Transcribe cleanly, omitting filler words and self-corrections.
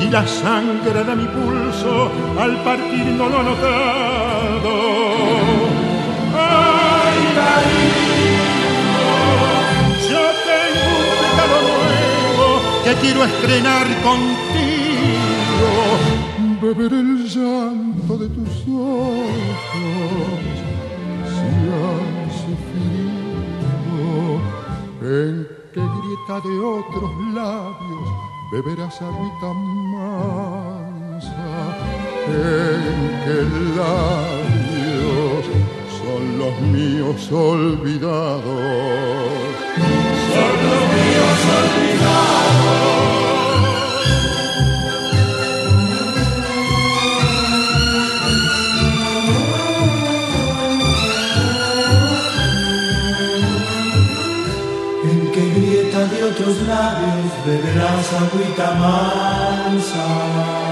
y la sangre de mi pulso al partir no lo he notado. ¡Ay, cariño! Yo tengo un pecado nuevo que quiero estrenar contigo. Beber el llanto de tus ojos si han sufrido. En qué grieta de otros labios beberás agüita mansa. En qué labios son los míos olvidados. Son los míos olvidados. De otros labios beberás agüita mansa.